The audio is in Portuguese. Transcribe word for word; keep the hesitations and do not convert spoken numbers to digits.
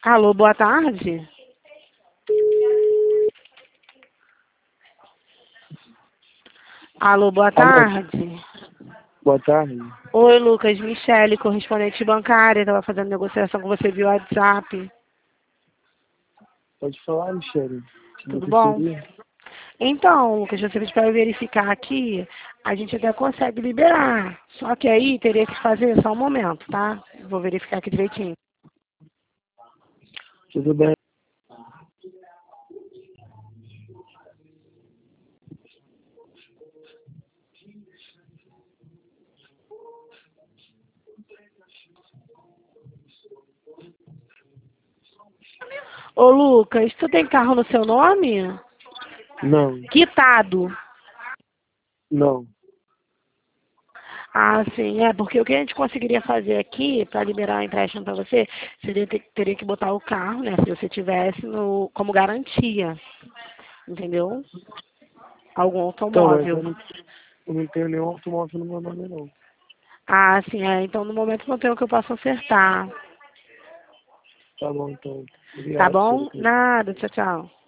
Alô, boa tarde. Alô, boa Alô, tarde. boa tarde. Oi, Lucas, Michele, correspondente bancária, estava fazendo negociação com você via WhatsApp. Pode falar, Michele. Como Tudo que bom? seria? Então, Lucas, você pediu para eu verificar aqui, a gente até consegue liberar. Só que aí teria que fazer só um momento, tá? Vou verificar aqui direitinho. Tudo bem? Ô, Lucas, tu tem carro no seu nome? Não, Quitado. não. Ah, sim, é, porque o que a gente conseguiria fazer aqui, para liberar o empréstimo para você, seria ter, teria que botar o carro, né, se você tivesse no, como garantia, entendeu? Algum Então, mas eu automóvel. não, eu não tenho nenhum automóvel no meu nome, não. Ah, sim, é, então no momento não tem o que eu possa ofertar. Tá bom, então. Tá Obrigado pelo bom? que Nada, tchau, tchau.